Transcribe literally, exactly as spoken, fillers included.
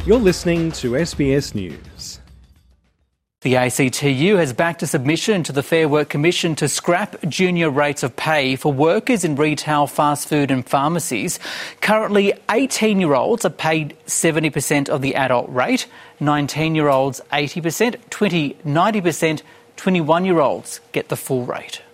You're listening to S B S News. The A C T U has backed a submission to the Fair Work Commission to scrap junior rates of pay for workers in retail, fast food and pharmacies. Currently, eighteen-year-olds are paid seventy percent of the adult rate, nineteen-year-olds eighty percent, twenty, ninety percent, twenty-one-year-olds get the full rate.